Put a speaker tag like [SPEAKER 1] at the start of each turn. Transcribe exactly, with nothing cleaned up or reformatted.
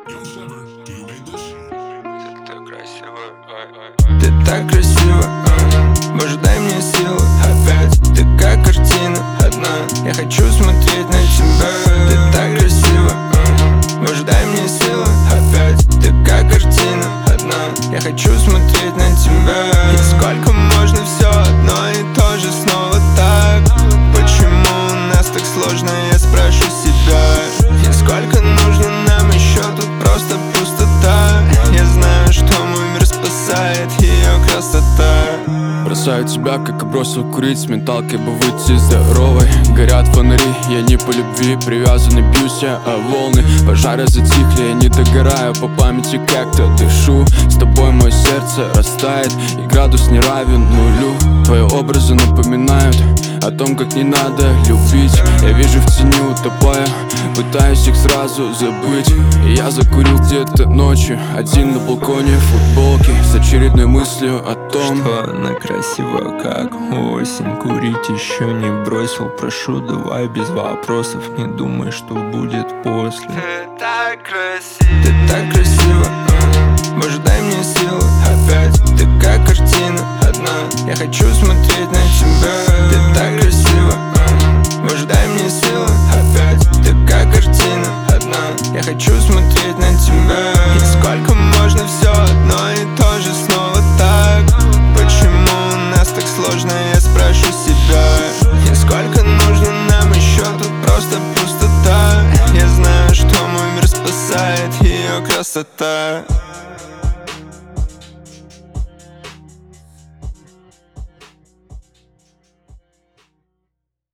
[SPEAKER 1] так красиво,
[SPEAKER 2] Ты так красива, а. Боже, дай мне силы опять. Ты как картина одна. Я хочу смотреть на тебя. Ты так красива, а. Боже, дай мне силы опять. Ты как картина одна. Я хочу смотреть на тебя. И сколько можно все одно и то же снова так? Почему у нас так сложно, я спрашиваю себя. И сколько нужно нам еще, тут просто пустота. Я знаю, что мой мир спасает ее красота.
[SPEAKER 3] Бросаю тебя, как и бросил курить. С менталкой бы выйти здоровой. Горят фонари, я не по любви привязан и бьюсь я о волны. Пожары затихли, я не догораю. По памяти как-то дышу. С тобой мое сердце растает, и градус не равен нулю. Твои образы напоминают о том, как не надо любить. Я вижу в тени утопая, пытаюсь их сразу забыть. И я закурил где-то ночью, один на балконе в футболке, с очередной мыслью о том,
[SPEAKER 2] что она красива, как осень. Курить еще не бросил, прошу, давай без вопросов. Не думай, что будет после.
[SPEAKER 1] Ты так красива,
[SPEAKER 2] Ты так красива, а. Боже, дай мне силы опять. Ты как картина одна. Я хочу смотреть на тебя. Ты так красива, а. Боже, дай мне силы опять. Ты как картина одна. Я хочу смотреть на тебя. И сколько можно все одно и то же снова так? Почему у нас так сложно, я спрашиваю себя. И сколько нужно нам еще, тут просто пустота. Я знаю, что мой мир спасает ее красота.